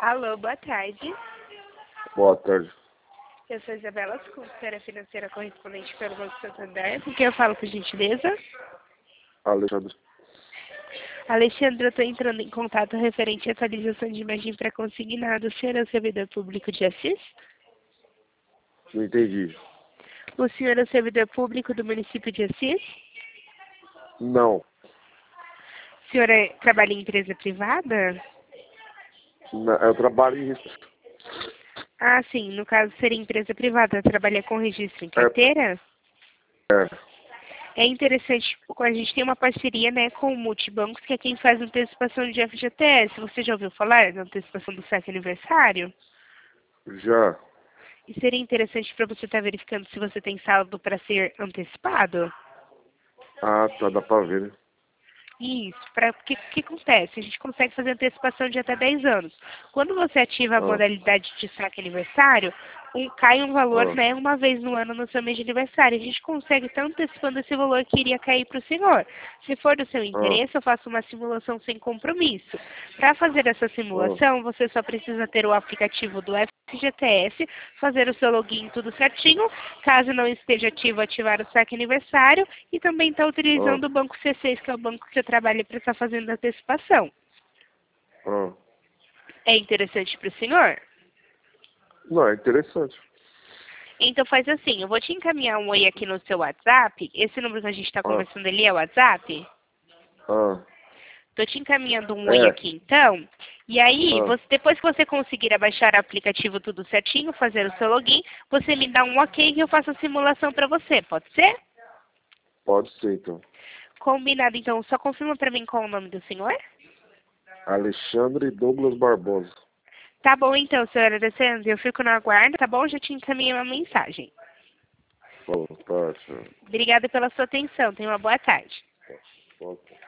Alô, boa tarde. Boa tarde. Eu sou Isabela, consultora financeira correspondente pelo Banco Santander. Com quem eu falo, por gentileza? Alexandre. Alexandre, eu estou entrando em contato referente à atualização de imagem para consignado. O senhor é o servidor público de Assis? Não entendi. O senhor é o servidor público do município de Assis? Não. O senhor trabalha em empresa privada? Eu trabalho em risco. Ah, sim. No caso, seria empresa privada. Trabalha com registro em carteira? É. É interessante, a gente tem uma parceria, né, com o Multibancos, que é quem faz antecipação de FGTS. Você já ouviu falar da antecipação do saque aniversário? Já. E seria interessante para você estar verificando se você tem saldo para ser antecipado? Ah, tá. Dá pra ver, né? Isso, para que acontece? A gente consegue fazer antecipação de até 10 anos. Quando você ativa a Ah, modalidade de saque aniversário, cai um valor, ah, né, uma vez no ano no seu mês de aniversário. A gente consegue estar antecipando esse valor que iria cair para o senhor. Se for do seu ah, interesse, eu faço uma simulação sem compromisso. Para fazer essa ah, simulação, você só precisa ter o aplicativo do FGTS, fazer o seu login tudo certinho. Caso não esteja ativo, ativar o saque aniversário e também estar ah, utilizando o banco C6, que é o banco que eu trabalho para estar fazendo a antecipação. ah. É interessante para o senhor? Não, é interessante. Então faz assim, eu vou te encaminhar um oi aqui no seu WhatsApp. Esse número que a gente está Ah, conversando ali é o WhatsApp? ah, Estou te encaminhando um oi é. aqui então. E aí, Ah, depois que você conseguir abaixar o aplicativo tudo certinho, fazer o seu login, você me dá um ok que eu faço a simulação para você, pode ser? pode ser, então. Combinado, então. Só confirma para mim qual é o nome do senhor? Alexandre Douglas Barbosa. Tá bom então, senhora Alessandra. Eu fico no aguardo, tá bom? Já te encaminhei uma mensagem. Falou, tá, tchau. Obrigada pela sua atenção. Tenha uma boa tarde. Tá, tá.